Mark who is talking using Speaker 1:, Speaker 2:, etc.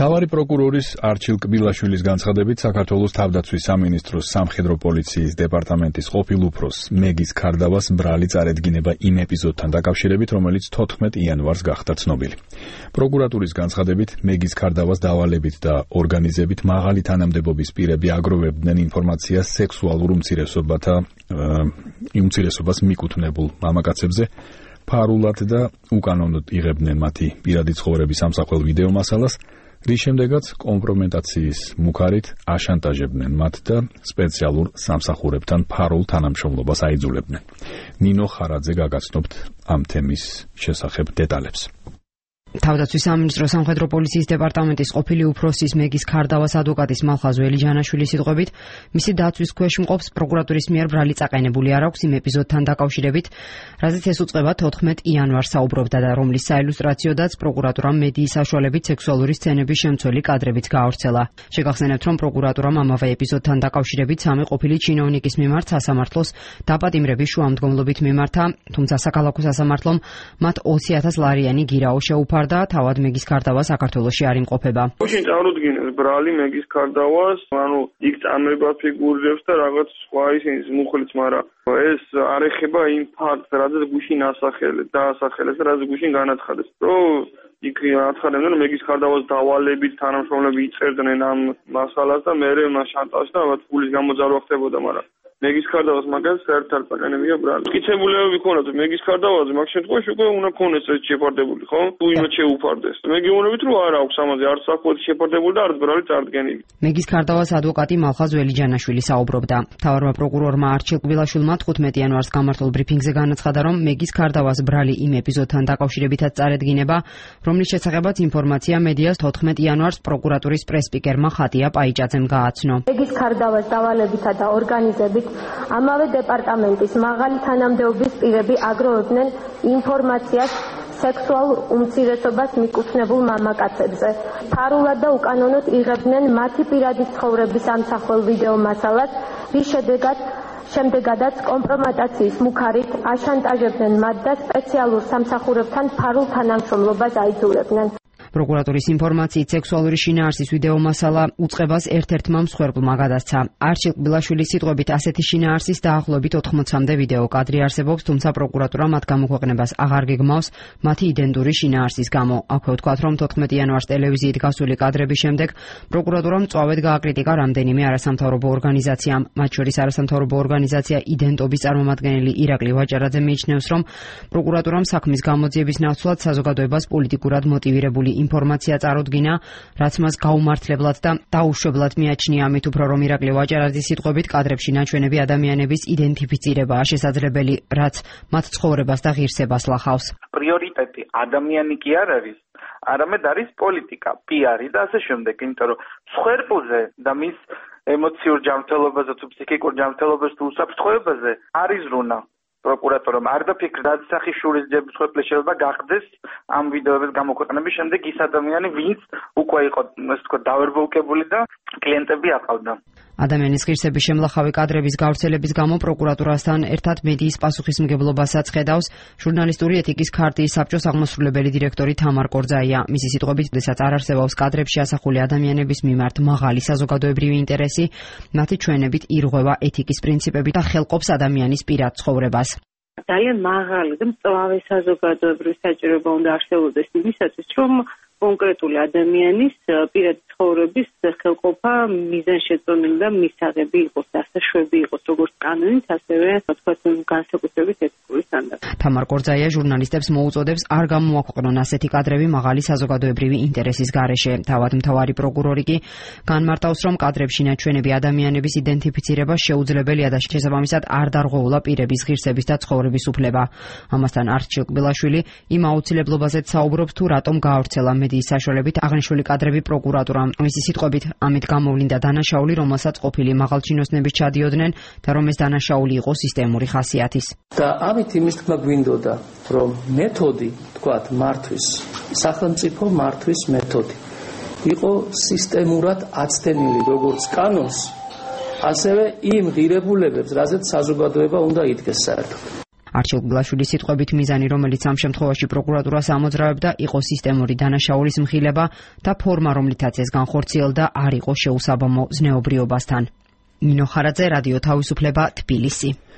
Speaker 1: მთავარი პროკურორის არჩილ კბილაშვილის განცხადებით საქართველოს თავდაცვის სამინისტროს სამხედრო პოლიციის დეპარტამენტის ყოფილ უფროს მეგის ქარდავას ბრალი წარედგინება იმ ეპიზოდთან დაკავშირებით, რომელიც 14 იანვარს გახდა ცნობილი. პროკურატურის განცხადებით მეგის ქარდავას დავალებით და ორგანიზებით მაღალი თანამდებობის პირები აგროვებდნენ ინფორმაციას სექსუალურ უმცირესობას მიკუთვნებულ მამაკაცებზე, ფარულად და უკანონოდ იღებდნენ მათი პირადი ცხოვრების ამსახველ ვიდეო მასალას, რის შემდეგაც კომპრომენტაციის მუქარით აშანტაჟებდნენ მათ და სპეციალურ სამსახურებთან ფარულ თანამშრომლობას აიძულებდნენ. ნინო ხარაძე გაგაცნობთ ამ თემის შესახებ დეტალებს.
Speaker 2: თავდაცვის სამინისტროს სამხედრო პოლიციის დეპარტამენტის ყოფილი უფროსის მეგის ქარდავას ადვოკატის მალხაზ ველიჯანაშვილის სიტყვებით, მისი დაცვის ქვეშ მყოფს პროკურატურის მიერ ბრალი წაყენებული არ აქვს იმ ეპიზოდთან დაკავშირებით, რაზეც ეს უწყება 14 იანვარს საუბრობდა და რომლის საილუსტრაციოდაც პროკურატურამ მედიის საშუალებით სექსუალური სცენების შემცველი კადრებიც გაავრცელა. შეგახსენებთ, რომ პროკურატურამ ამავე ეპიზოდთან დაკავშირებით სამი ყოფილი ჩინოვნიკის მიმართ სასამართლოს დაპატიმრების შუამდგომლობით მიმართა, თუმცა საქალაქო სასამართლომ მათ 20,000 ლარიანი გირაო შეუფარდა და თავად მეგის ქარდავა საქართველოში არ იმყოფება.
Speaker 3: გუშინ წარუდგინეს ბრალი მეგის ქარდავას, იქ წამება ფიგურებს და რაღაც სხვა ისინი მუხლიც, მაგრამ ეს არ ეხება იმ ფაქტს, რადგან გუშინ დაასახელეს და რადგან გუშინ განაცხადეს. იქ აცხადებდნენ, რომ მეგის ქარდავას დავალებით თანამშრომლები იწერდნენ ამ მასალას და მერე მას შანტაჟდა, რაღაც ფულის გამოძალვა ხდებოდა, მაგრამ მეგის ქარდავას მაგას საერთოდ პაკანებია ბრალი. მტკიცებულებები ქონათ მეგის ქარდავაზე, მაგ შემთხვევაში უკვე უნდა ქონდეს ეს შეფარდებული, ხო? თუ იმათ შეუფარდეს. მე გეუბნებით, რომ არ აქვს ამაზე არც საფუძველი შეფარდებული და არც ბრალი წარდგენილი.
Speaker 2: მეგის ქარდავას ადვოკატი მალხაზ ველიჯანაშვილი საუბრობდა. მთავარმა პროკურორმა არჩილ კბილაშვილმა 15 იანვარს გამართულ ბრიფინგზე განაცხადა, რომ მეგის ქარდავას ბრალი იმ ეპიზოდთან დაკავშირებითაც წარედგინება, რომლის შესახებაც ინფორმაცია მედიას 14 იანვარს პროკურატურის პრესპიკერმა ხატია პაიჭაძემ გააცნო.
Speaker 4: მეგის ქარდავას დავალებითა და ორგანიზებით ამავე დეპარტამენტის მაღალი თანამდებობის პირები აგროვებდნენ ინფორმაციას სექსუალურ უმცირესობას მიკუთვნებულ მამაკაცებზე. ფარულად და უკანონოდ იღებდნენ მათი პირადი ცხოვრების ამსახველ ვიდეო მასალას, რის შემდეგადაც კომპრომატაციის მუქარით აშანტაჟებდნენ მათ და სპეციალურ სამსახურებთან ფარულ თანამშრომლობას აიძულებდნენ.
Speaker 2: პროკურატურის ინფორმაციით სექსუალური შინაარსის ვიდეო მასალა უწყებას ერთ-ერთმა მსხვერპლმა გადასცა. არჩილ კბილაშვილის სიტყვებით ასეთი შინაარსის დაახლოებით 80-მდე ვიდეო კადრი არსებობს, თუმცა პროკურატურა მათ გამოქვეყნებას აღარ გეგმავს მათი იდენტური შინაარსის გამო. აქვე ვთქვათ, რომ 14 იანვარს ტელევიზიით გასული კადრების შემდეგ პროკურატურამ მწვავედ გააკრიტიკა რამდენიმე არასამთავრობო ორგანიზაციამ. მათ შორის არასამთავრობო ორგანიზაცია იდენტობის წარმომადგენელი ირაკლი ვაჭარაძე მიიჩნევს, რომ პროკურატურამ საქმის გამოძიების ნაცვლად საზოგადოებას პოლიტიკურად მოტივირებული ინფორმაცია წარუდგინა, რაც მას გაუმართლებლად და დაუშვებლად მიაჩნია. ამით უფრო, რომ ირაკლი ვაჭარაძის სიტყვებით კადრებში ნაჩვენები ადამიანების იდენტიფიცირებაა შესაძლებელი, რაც მათ ცხოვრებას და ღირსებას ლახავს.
Speaker 5: პრიორიტეტი ადამიანი კი არ არის, არამედ არის პოლიტიკა, პიარი და ასე შემდეგ, იმიტომ რომ მსხვერპლზე და მის ემოციურ ჯანმრთელობაზე თუ ფსიქიკურ ჯანმრთელობაზე თუ უსაფრთხოებაზე არის რუნა. პროკურატურამ არ დაფიქრდა სახიშურის ჯების მსხვერპლი შეიძლება გახდეს ამ ვიდეოების გამოქვეყნების შემდეგ ის ადამიანი, ვინც უკვე იყო ასე თქვა დავერბოლკებული და კლიენტები აყავდა.
Speaker 2: ადამიანის ღირსების შემლახავი კადრების გავრცელების გამო პროკურატურასთან ერთად მედიის პასუხისმგებლობასაც ხედავს ჟურნალისტური ეთიკის ქარტიის საბჭოს აღმასრულებელი დირექტორი თამარ კორძაია. მისი სიტყვებით, როდესაც არ არსებობს კადრებში ასახული ადამიანების მიმართ მაღალი საზოგადოებრივი ინტერესი, მათი ჩვენებით ირღვევა ეთიკის პრინციპები და ხელყოფს ადამიანის პირად ცხოვრებას.
Speaker 6: ძალიან მაღალი და მწვავე საზოგადოებრივი საჭიროება უნდა არსებობდეს იმისათვის, რომ კონკრეტული ადამიანის პირადი ცხოვრების ხელყოფა მიზანშეწონილი და მისაღები იყოს, დასაშვები იყოს, როგორც კანონით, ასევე თქვათ განსაკუთრებით ეთიკური სტანდარტით.
Speaker 2: თამარ კორძაია ჟურნალისტებს მოუწოდებს არ გამოაქვეყნონ ასეთი კადრები მაღალი საზოგადოებრივი ინტერესის გარეშე. თავად მთავარი პროკურორი კი განმარტავს, რომ კადრებში ნაჩვენები ადამიანების იდენტიფიცირება შეუძლებელია და შესაბამისად არ დარღვეულა პირების ღირსების და ცხოვრების უფლება. ამასთან არჩილ კბილაშვილი იმ აუცილებლობაზეც საუბრობს, თუ რატომ გაავრცელა მედიის საშუალებით აღნიშნული კადრები პროკურატურამ. მისი სიტყვებით, ამით გამოვლინდა დანაშაული, რომელსაც ყოფილი მაღალჩინოსნები ჩადიოდნენ და რომ ეს დანაშაული იყო სისტემური ხასიათის.
Speaker 7: და ამით იმის თქმა გვინდოდა, რომ მეთოდი, თქვათ, მართვის, სახელმწიფო მართვის მეთოდი იყო სისტემურად აცდენილი როგორც კანონს, ასევე იმ ღირებულებებს, რაზეც საზოგადოება უნდა იდგეს საერთოდ.
Speaker 2: არჩილ გილაშვილის სიტყვებით მიზანი, რომელიც ამ შემთხვევაში პროკურატურას ამოძრავებდა, იყო სისტემური დანაშაულის მხილება და ფორმა, რომლითაც ეს განხორციელდა, არ იყო შეუსაბამო ზნეობრიობასთან. ნინო ხარაძე, რადიო თავისუფლება, თბილისი.